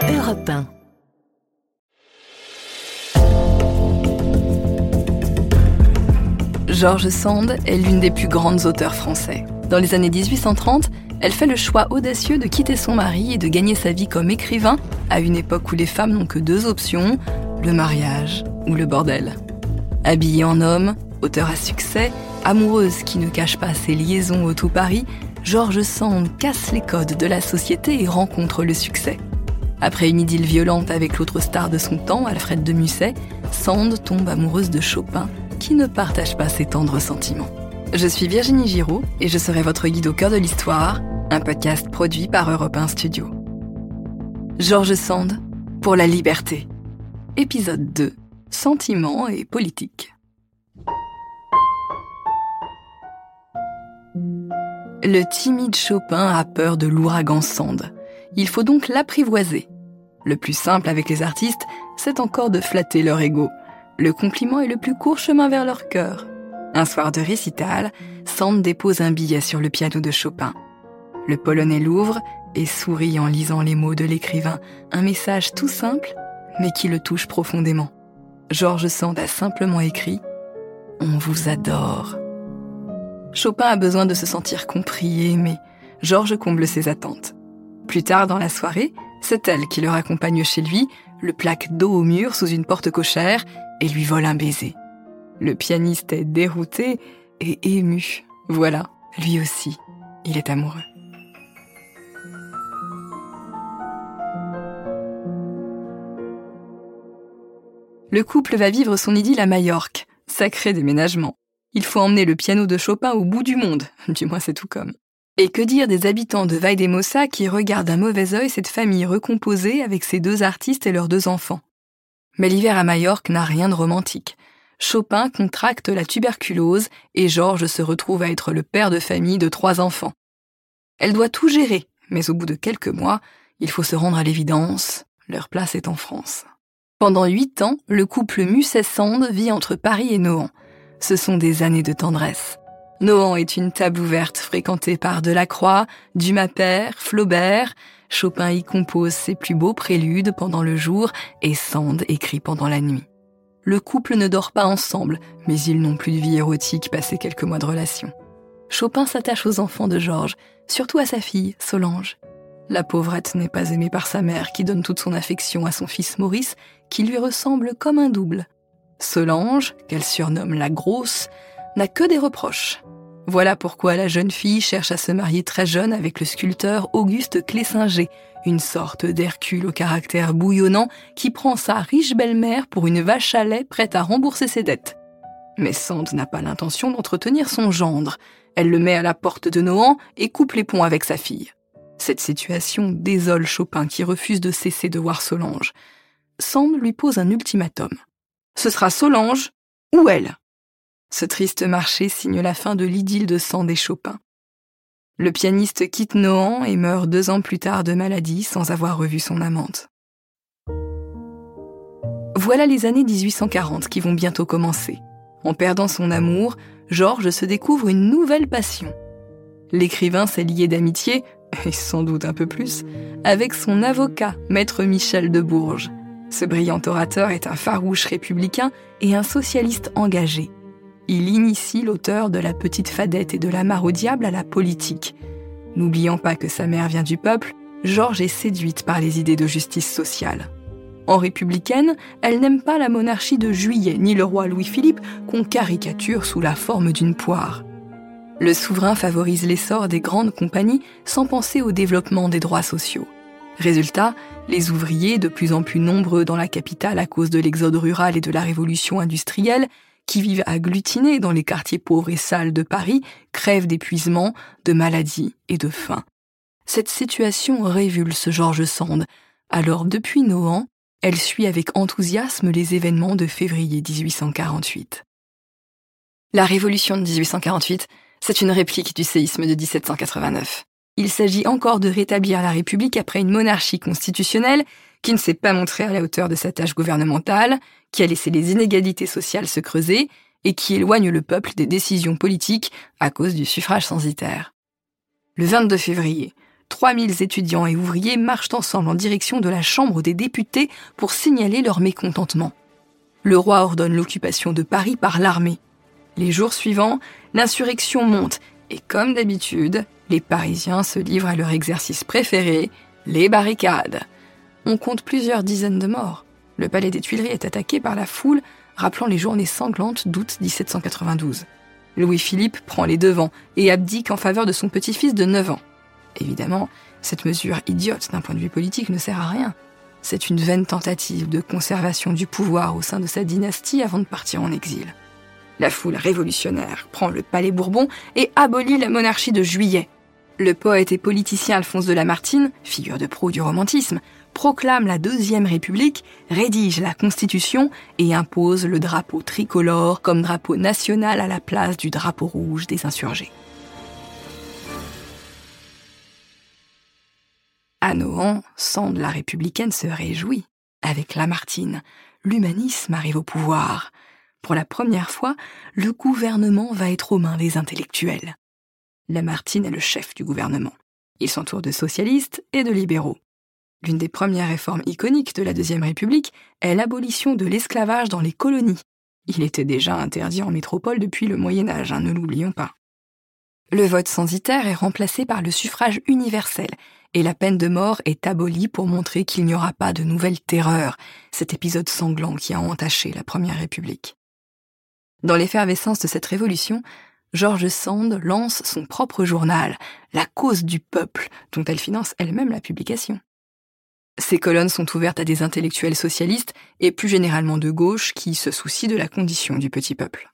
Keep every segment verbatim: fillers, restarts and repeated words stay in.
Europe un. George Sand est l'une des plus grandes auteurs français. Dans les années dix-huit cent trente, elle fait le choix audacieux de quitter son mari et de gagner sa vie comme écrivain à une époque où les femmes n'ont que deux options, le mariage ou le bordel. Habillée en homme, auteure à succès, amoureuse qui ne cache pas ses liaisons au tout Paris, George Sand casse les codes de la société et rencontre le succès. Après une idylle violente avec l'autre star de son temps, Alfred de Musset, Sand tombe amoureuse de Chopin, qui ne partage pas ses tendres sentiments. Je suis Virginie Giraud et je serai votre guide au cœur de l'histoire, un podcast produit par Europe un Studio. George Sand, pour la liberté. Épisode deux, sentiments et politique. Le timide Chopin a peur de l'ouragan Sand. Il faut donc l'apprivoiser. Le plus simple avec les artistes, c'est encore de flatter leur ego. Le compliment est le plus court chemin vers leur cœur. Un soir de récital, Sand dépose un billet sur le piano de Chopin. Le Polonais l'ouvre et sourit en lisant les mots de l'écrivain. Un message tout simple, mais qui le touche profondément. George Sand a simplement écrit « On vous adore ». Chopin a besoin de se sentir compris et aimé. George comble ses attentes. Plus tard dans la soirée, c'est elle qui le raccompagne chez lui, le plaque dos au mur sous une porte cochère et lui vole un baiser. Le pianiste est dérouté et ému. Voilà, lui aussi, il est amoureux. Le couple va vivre son idylle à Majorque. Sacré déménagement. Il faut emmener le piano de Chopin au bout du monde, du moins c'est tout comme. Et que dire des habitants de Valldemossa qui regardent d'un mauvais œil cette famille recomposée avec ses deux artistes et leurs deux enfants. Mais l'hiver à Majorque n'a rien de romantique. Chopin contracte la tuberculose et Georges se retrouve à être le père de famille de trois enfants. Elle doit tout gérer, mais au bout de quelques mois, il faut se rendre à l'évidence, leur place est en France. Pendant huit ans, le couple Musset-Sand vit entre Paris et Nohant. Ce sont des années de tendresse. Nohant est une table ouverte fréquentée par Delacroix, Dumas-Père, Flaubert. Chopin y compose ses plus beaux préludes pendant le jour et Sand écrit pendant la nuit. Le couple ne dort pas ensemble, mais ils n'ont plus de vie érotique passé quelques mois de relation. Chopin s'attache aux enfants de Georges, surtout à sa fille, Solange. La pauvrette n'est pas aimée par sa mère qui donne toute son affection à son fils Maurice, qui lui ressemble comme un double. Solange, qu'elle surnomme la grosse, n'a que des reproches. Voilà pourquoi la jeune fille cherche à se marier très jeune avec le sculpteur Auguste Clessinger, une sorte d'Hercule au caractère bouillonnant qui prend sa riche belle-mère pour une vache à lait prête à rembourser ses dettes. Mais Sand n'a pas l'intention d'entretenir son gendre. Elle le met à la porte de Nohant et coupe les ponts avec sa fille. Cette situation désole Chopin qui refuse de cesser de voir Solange. Sand lui pose un ultimatum. Ce sera Solange ou elle. Ce triste marché signe la fin de l'idylle de Sand et Chopin. Le pianiste quitte Nohant et meurt deux ans plus tard de maladie sans avoir revu son amante. Voilà les années dix-huit cent quarante qui vont bientôt commencer. En perdant son amour, Georges se découvre une nouvelle passion. L'écrivain s'est lié d'amitié, et sans doute un peu plus, avec son avocat, maître Michel de Bourges. Ce brillant orateur est un farouche républicain et un socialiste engagé. Il initie l'auteur de La Petite Fadette et de La Mare au Diable à la politique. N'oubliant pas que sa mère vient du peuple, Georges est séduite par les idées de justice sociale. En républicaine, elle n'aime pas la monarchie de Juillet ni le roi Louis-Philippe qu'on caricature sous la forme d'une poire. Le souverain favorise l'essor des grandes compagnies sans penser au développement des droits sociaux. Résultat, les ouvriers, de plus en plus nombreux dans la capitale à cause de l'exode rural et de la révolution industrielle, qui vivent agglutinés dans les quartiers pauvres et sales de Paris, crèvent d'épuisement, de maladies et de faim. Cette situation révulse George Sand. Alors, depuis Nohant, elle suit avec enthousiasme les événements de février dix-huit cent quarante-huit. La révolution de dix-huit cent quarante-huit, c'est une réplique du séisme de dix-sept cent quatre-vingt-neuf. Il s'agit encore de rétablir la République après une monarchie constitutionnelle qui ne s'est pas montrée à la hauteur de sa tâche gouvernementale, qui a laissé les inégalités sociales se creuser et qui éloigne le peuple des décisions politiques à cause du suffrage censitaire. Le vingt-deux février, trois mille étudiants et ouvriers marchent ensemble en direction de la Chambre des députés pour signaler leur mécontentement. Le roi ordonne l'occupation de Paris par l'armée. Les jours suivants, l'insurrection monte et comme d'habitude, les Parisiens se livrent à leur exercice préféré, les barricades. On compte plusieurs dizaines de morts. Le palais des Tuileries est attaqué par la foule, rappelant les journées sanglantes d'août dix-sept cent quatre-vingt-douze. Louis-Philippe prend les devants et abdique en faveur de son petit-fils de neuf ans. Évidemment, cette mesure idiote d'un point de vue politique ne sert à rien. C'est une vaine tentative de conservation du pouvoir au sein de sa dynastie avant de partir en exil. La foule révolutionnaire prend le palais Bourbon et abolit la monarchie de Juillet. Le poète et politicien Alphonse de Lamartine, figure de proue du romantisme, proclame la Deuxième République, rédige la Constitution et impose le drapeau tricolore comme drapeau national à la place du drapeau rouge des insurgés. À Nohant, Sand la républicaine se réjouit. Avec Lamartine, l'humanisme arrive au pouvoir. Pour la première fois, le gouvernement va être aux mains des intellectuels. Lamartine est le chef du gouvernement. Il s'entoure de socialistes et de libéraux. L'une des premières réformes iconiques de la Deuxième République est l'abolition de l'esclavage dans les colonies. Il était déjà interdit en métropole depuis le Moyen-Âge, hein, ne l'oublions pas. Le vote censitaire est remplacé par le suffrage universel et la peine de mort est abolie pour montrer qu'il n'y aura pas de nouvelle terreur, cet épisode sanglant qui a entaché la Première République. Dans l'effervescence de cette révolution, George Sand lance son propre journal, La Cause du Peuple, dont elle finance elle-même la publication. Ces colonnes sont ouvertes à des intellectuels socialistes et plus généralement de gauche qui se soucient de la condition du petit peuple.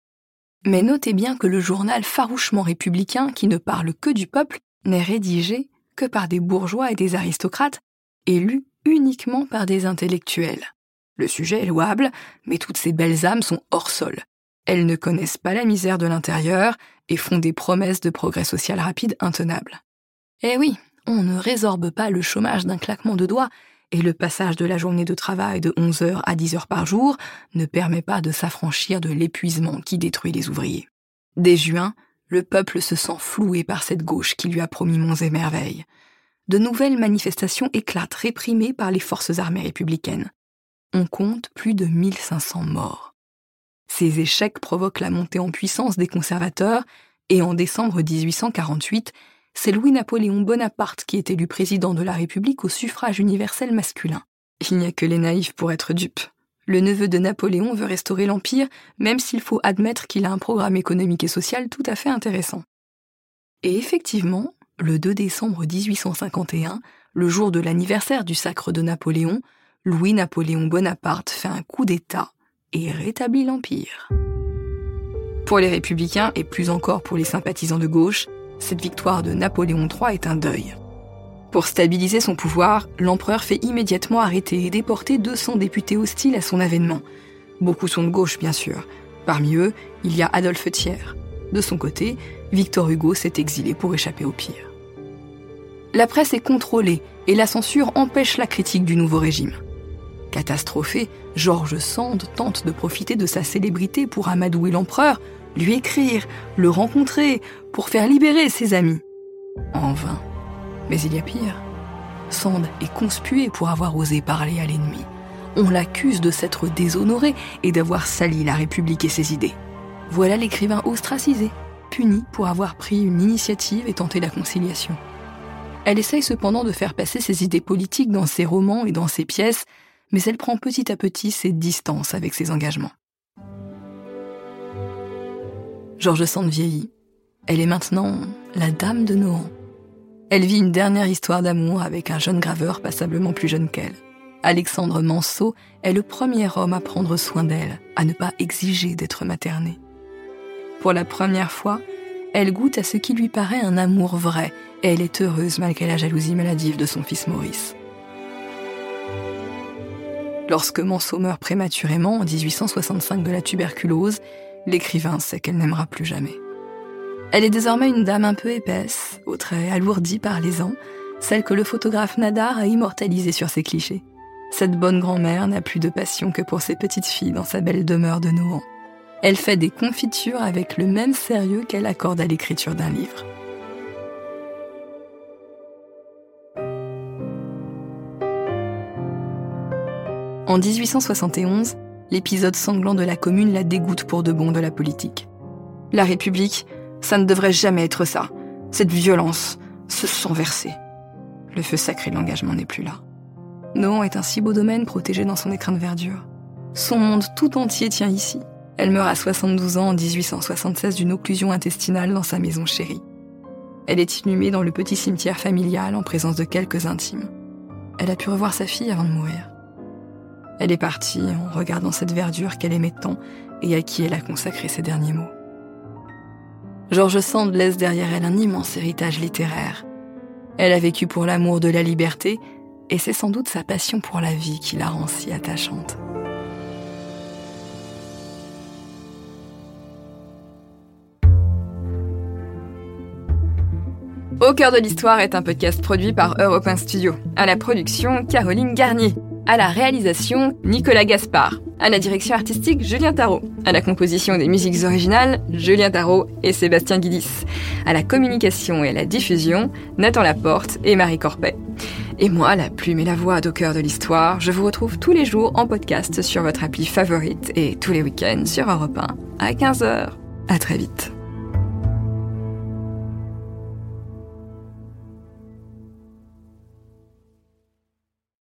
Mais notez bien que le journal farouchement républicain, qui ne parle que du peuple, n'est rédigé que par des bourgeois et des aristocrates, et lu uniquement par des intellectuels. Le sujet est louable, mais toutes ces belles âmes sont hors sol. Elles ne connaissent pas la misère de l'intérieur et font des promesses de progrès social rapide intenables. Eh oui, on ne résorbe pas le chômage d'un claquement de doigts, et le passage de la journée de travail de onze heures à dix heures par jour ne permet pas de s'affranchir de l'épuisement qui détruit les ouvriers. Dès juin, le peuple se sent floué par cette gauche qui lui a promis monts et merveilles. De nouvelles manifestations éclatent, réprimées par les forces armées républicaines. On compte plus de mille cinq cents morts. Ces échecs provoquent la montée en puissance des conservateurs et en décembre dix-huit cent quarante-huit, c'est Louis-Napoléon Bonaparte qui est élu président de la République au suffrage universel masculin. Il n'y a que les naïfs pour être dupes. Le neveu de Napoléon veut restaurer l'Empire, même s'il faut admettre qu'il a un programme économique et social tout à fait intéressant. Et effectivement, le deux décembre dix-huit cent cinquante et un, le jour de l'anniversaire du sacre de Napoléon, Louis-Napoléon Bonaparte fait un coup d'État et rétablit l'Empire. Pour les républicains, et plus encore pour les sympathisants de gauche, cette victoire de Napoléon trois est un deuil. Pour stabiliser son pouvoir, l'empereur fait immédiatement arrêter et déporter deux cents députés hostiles à son avènement. Beaucoup sont de gauche, bien sûr. Parmi eux, il y a Adolphe Thiers. De son côté, Victor Hugo s'est exilé pour échapper au pire. La presse est contrôlée et la censure empêche la critique du nouveau régime. Catastrophé, George Sand tente de profiter de sa célébrité pour amadouer l'empereur, lui écrire, le rencontrer, pour faire libérer ses amis. En vain. Mais il y a pire. Sand est conspué pour avoir osé parler à l'ennemi. On l'accuse de s'être déshonoré et d'avoir sali la République et ses idées. Voilà l'écrivain ostracisé, puni pour avoir pris une initiative et tenté la conciliation. Elle essaye cependant de faire passer ses idées politiques dans ses romans et dans ses pièces, mais elle prend petit à petit ses distances avec ses engagements. George Sand vieillit. Elle est maintenant la dame de Nohant. Elle vit une dernière histoire d'amour avec un jeune graveur passablement plus jeune qu'elle. Alexandre Manceau est le premier homme à prendre soin d'elle, à ne pas exiger d'être maternée. Pour la première fois, elle goûte à ce qui lui paraît un amour vrai, et elle est heureuse malgré la jalousie maladive de son fils Maurice. Lorsque Manceau meurt prématurément en dix-huit cent soixante-cinq de la tuberculose, l'écrivain sait qu'elle n'aimera plus jamais. Elle est désormais une dame un peu épaisse, aux traits alourdis par les ans, celle que le photographe Nadar a immortalisée sur ses clichés. Cette bonne grand-mère n'a plus de passion que pour ses petites filles dans sa belle demeure de Nohant. Elle fait des confitures avec le même sérieux qu'elle accorde à l'écriture d'un livre. En dix-huit cent soixante et onze, l'épisode sanglant de la Commune la dégoûte pour de bon de la politique. La République, ça ne devrait jamais être ça. Cette violence, ce sang versé. Le feu sacré de l'engagement n'est plus là. Nohant est un si beau domaine protégé dans son écrin de verdure. Son monde tout entier tient ici. Elle meurt à soixante-douze ans en dix-huit cent soixante-seize d'une occlusion intestinale dans sa maison chérie. Elle est inhumée dans le petit cimetière familial en présence de quelques intimes. Elle a pu revoir sa fille avant de mourir. Elle est partie en regardant cette verdure qu'elle aimait tant et à qui elle a consacré ses derniers mots. George Sand laisse derrière elle un immense héritage littéraire. Elle a vécu pour l'amour de la liberté et c'est sans doute sa passion pour la vie qui la rend si attachante. Au cœur de l'histoire est un podcast produit par Europe un Studio. À la production, Caroline Garnier. À la réalisation, Nicolas Gaspard. À la direction artistique, Julien Tarot. À la composition des musiques originales, Julien Tarot et Sébastien Guidis. À la communication et à la diffusion, Nathan Laporte et Marie Corpet. Et moi, la plume et la voix d'Au cœur de l'histoire, je vous retrouve tous les jours en podcast sur votre appli favorite et tous les week-ends sur Europe un à quinze heures. À très vite.